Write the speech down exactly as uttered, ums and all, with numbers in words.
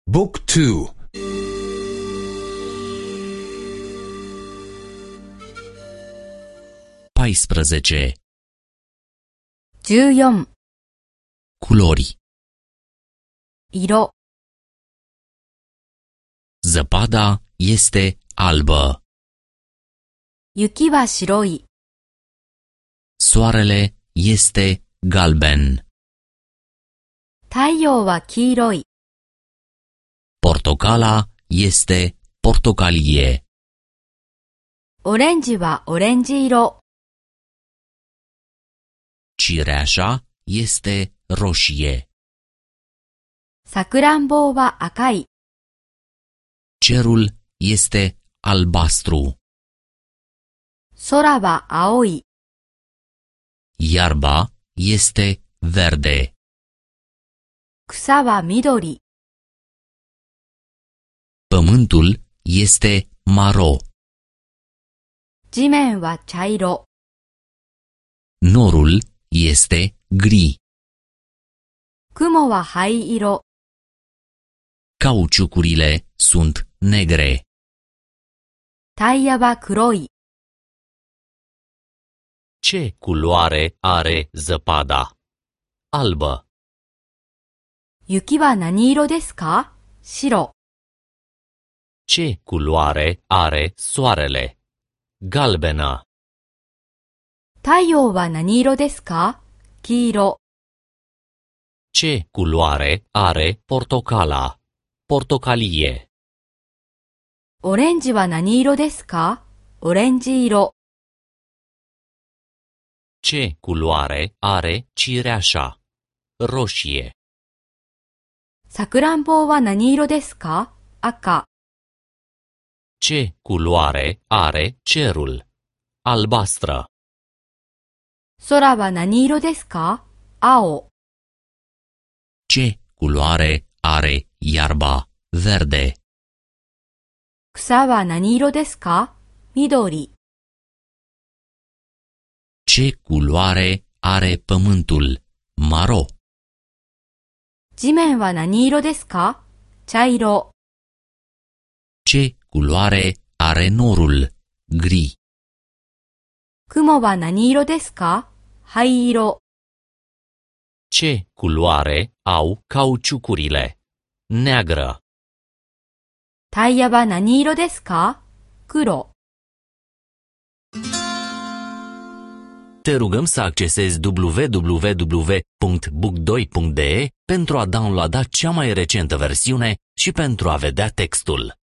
บุ๊กทู paisprezece. じゅうよん Culori. 色 Zăpada este albă. 雪は白い Soarele este galben. 太陽は黄色い Portocala este portocalie. オレンジはオレンジ色 Cireașa este roșie. さくらんぼうは赤い Cerul este albastru. 空は青い Iarba este verde. 草は緑 Pământul este maro. 地面は茶色 Norul este gri. 雲は灰色 Cauciucurile sunt negre. タイヤは黒い Ce culoare are zăpada? Albă. 雪は何色ですか白 Ce culoare are soarele? Galbenă. 太陽は何色ですか黄色 Ce culoare are portocala? Portocalie. オレンジは何色ですかオレンジ色 Ce culoare are cireașa? Roșie. さくらんぼうは何色ですか赤 Ce culoare are cerul? Albastră. 空は何色ですか青 Ce culoare are iarba? Verde. 草は何色ですか緑 Ce culoare are pământul? Maro. 地面は何色ですか茶色 Ce culoare are norul? Gri. 雲は何色ですか灰色 Ce culoare au cauciucurile? Neagră. タイヤは何色ですか黒 Te rugăm să accesezi w w w punct book doi punct d e pentru a downloada cea mai recentă versiune și pentru a vedea textul.